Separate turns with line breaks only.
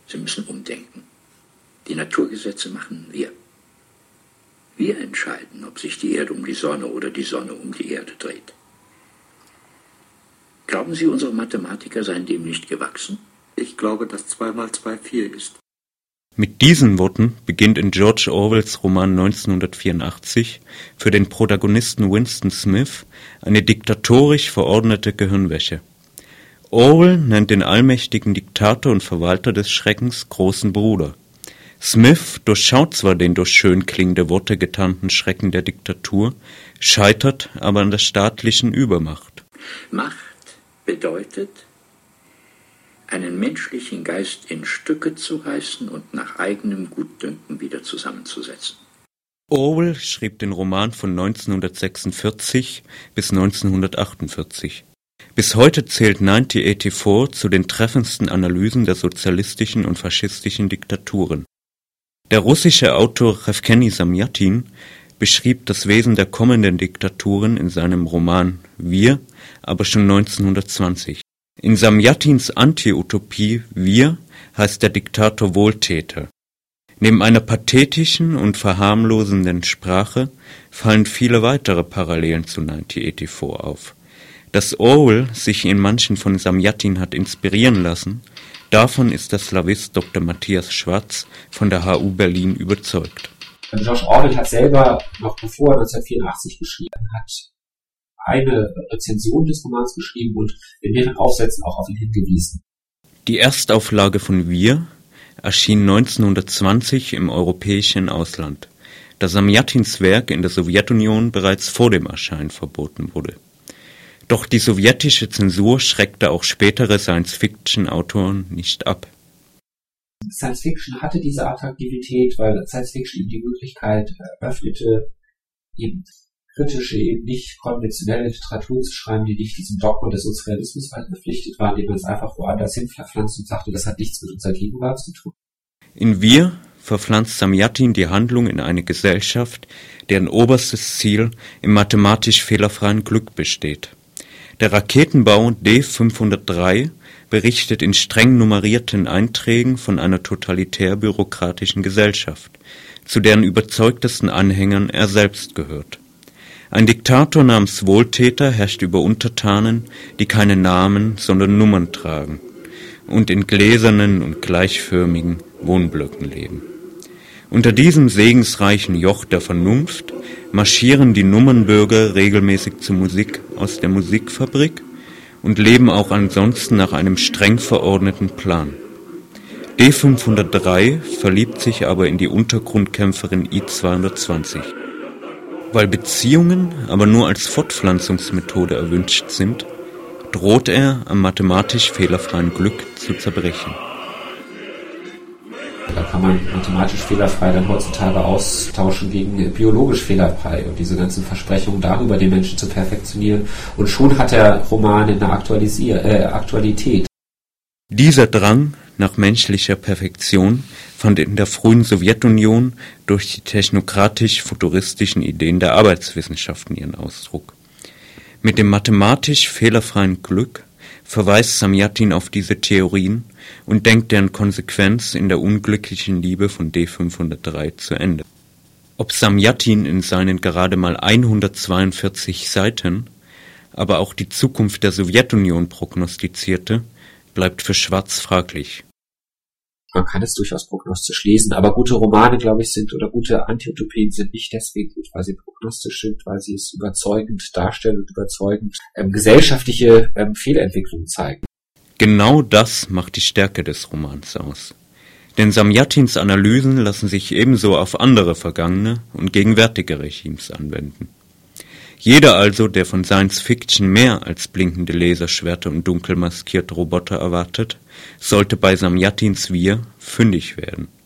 Sie müssen umdenken. Die Naturgesetze machen wir. Wir entscheiden, ob sich die Erde um die Sonne oder die Sonne um die Erde dreht. Glauben Sie, unsere Mathematiker seien dem nicht gewachsen?
Ich glaube, dass 2 mal 2 4 ist.
Mit diesen Worten beginnt in George Orwells Roman 1984 für den Protagonisten Winston Smith eine diktatorisch verordnete Gehirnwäsche. Orwell nennt den allmächtigen Diktator und Verwalter des Schreckens großen Bruder. Smith durchschaut zwar den durch schön klingende Worte getarnten Schrecken der Diktatur, scheitert aber an der staatlichen Übermacht.
Macht bedeutet, einen menschlichen Geist in Stücke zu reißen und nach eigenem Gutdünken wieder zusammenzusetzen.
Orwell schrieb den Roman von 1946 bis 1948. Bis heute zählt 1984 zu den treffendsten Analysen der sozialistischen und faschistischen Diktaturen. Der russische Autor Jewgeni Samjatin beschrieb das Wesen der kommenden Diktaturen in seinem Roman Wir, aber schon 1920. In Samjatins Anti-Utopie Wir heißt der Diktator Wohltäter. Neben einer pathetischen und verharmlosenden Sprache fallen viele weitere Parallelen zu 1984 auf. Dass Orwell sich in manchen von Samjatin hat inspirieren lassen, davon ist der Slawist Dr. Matthias Schwarz von der HU Berlin überzeugt.
George Orwell hat selber, noch bevor er 1984 geschrieben hat, eine Rezension des Romans geschrieben und in mehreren Aufsätzen auch auf ihn hingewiesen.
Die Erstauflage von Wir erschien 1920 im europäischen Ausland, da Samjatins Werk in der Sowjetunion bereits vor dem Erscheinen verboten wurde. Doch die sowjetische Zensur schreckte auch spätere Science-Fiction-Autoren nicht ab.
Science-Fiction hatte diese Attraktivität, weil Science-Fiction ihm die Möglichkeit eröffnete, eben kritische, eben nicht konventionelle Literatur zu schreiben, die nicht diesem Dogma des Sozialismus verpflichtet war, indem man es einfach woanders hin verpflanzt und sagte, das hat nichts mit unserer Gegenwart zu tun.
In Wir verpflanzt Samjatin die Handlung in eine Gesellschaft, deren oberstes Ziel im mathematisch fehlerfreien Glück besteht. Der Raketenbau D503 berichtet in streng nummerierten Einträgen von einer totalitär-bürokratischen Gesellschaft, zu deren überzeugtesten Anhängern er selbst gehört. Ein Diktator namens Wohltäter herrscht über Untertanen, die keine Namen, sondern Nummern tragen und in gläsernen und gleichförmigen Wohnblöcken leben. Unter diesem segensreichen Joch der Vernunft marschieren die Nummernbürger regelmäßig zur Musik aus der Musikfabrik und leben auch ansonsten nach einem streng verordneten Plan. D503 verliebt sich aber in die Untergrundkämpferin I220. Weil Beziehungen aber nur als Fortpflanzungsmethode erwünscht sind, droht er am mathematisch fehlerfreien Glück zu zerbrechen.
Da kann man mathematisch fehlerfrei dann heutzutage austauschen gegen biologisch fehlerfrei und diese ganzen Versprechungen darüber, den Menschen zu perfektionieren. Und schon hat der Roman eine Aktualität.
Dieser Drang nach menschlicher Perfektion fand in der frühen Sowjetunion durch die technokratisch-futuristischen Ideen der Arbeitswissenschaften ihren Ausdruck. Mit dem mathematisch fehlerfreien Glück verweist Samjatin auf diese Theorien und denkt deren Konsequenz in der unglücklichen Liebe von D503 zu Ende. Ob Samjatin in seinen gerade mal 142 Seiten aber auch die Zukunft der Sowjetunion prognostizierte, bleibt für Schwarz fraglich.
Man kann es durchaus prognostisch lesen, aber gute Romane, glaube ich, oder gute Antiutopien sind nicht deswegen gut, weil sie prognostisch sind, weil sie es überzeugend darstellen und überzeugend gesellschaftliche Fehlentwicklungen zeigen.
Genau das macht die Stärke des Romans aus. Denn Samjatins Analysen lassen sich ebenso auf andere vergangene und gegenwärtige Regimes anwenden. Jeder also, der von Science Fiction mehr als blinkende Laserschwerter und dunkel maskierte Roboter erwartet, sollte bei Samjatins Wir fündig werden.